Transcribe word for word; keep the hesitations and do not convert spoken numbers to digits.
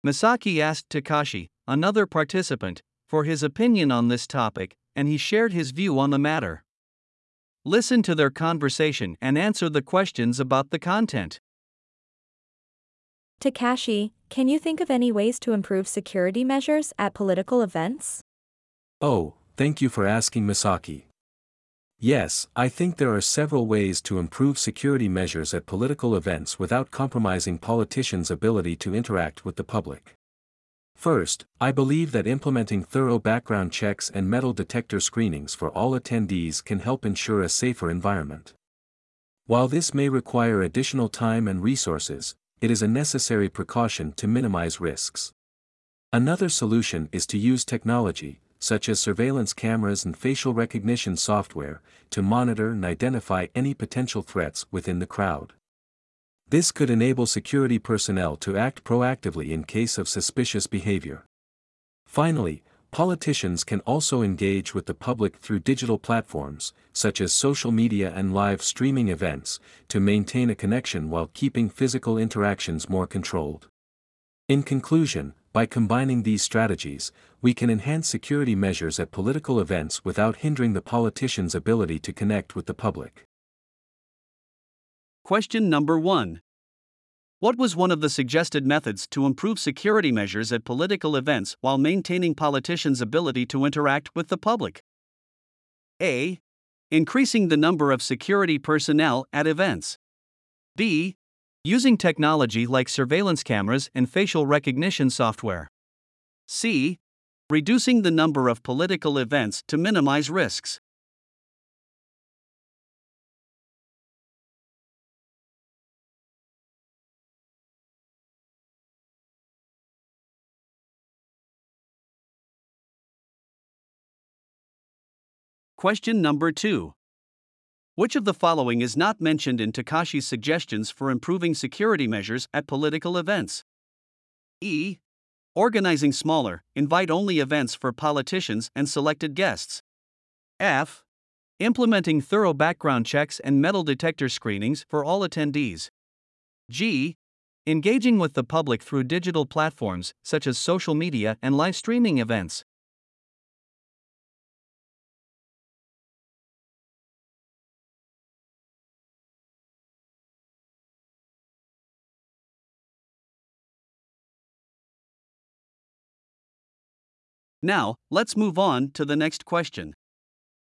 Misaki asked Takashi, another participant, for his opinion on this topic, and he shared his view on the matter. Listen to their conversation and answer the questions about the content. Takashi, can you think of any ways to improve security measures at political events? Oh, thank you for asking, Misaki. Yes, I think there are several ways to improve security measures at political events without compromising politicians' ability to interact with the public. First, I believe that implementing thorough background checks and metal detector screenings for all attendees can help ensure a safer environment. While this may require additional time and resources, it is a necessary precaution to minimize risks. Another solution is to use technology, such as surveillance cameras and facial recognition software, to monitor and identify any potential threats within the crowd. This could enable security personnel to act proactively in case of suspicious behavior. Finally, politicians can also engage with the public through digital platforms, such as social media and live streaming events, to maintain a connection while keeping physical interactions more controlled. In conclusion, by combining these strategies, we can enhance security measures at political events without hindering the politicians' ability to connect with the public. Question number one. What was one of the suggested methods to improve security measures at political events while maintaining politicians' ability to interact with the public? A. Increasing the number of security personnel at events. B. Using technology like surveillance cameras and facial recognition software. C. Reducing the number of political events to minimize risks. Question number two. Which of the following is not mentioned in Takashi's suggestions for improving security measures at political events? E. Organizing smaller, invite-only events for politicians and selected guests. F. Implementing thorough background checks and metal detector screenings for all attendees. G. Engaging with the public through digital platforms such as social media and live streaming events. Now, let's move on to the next question.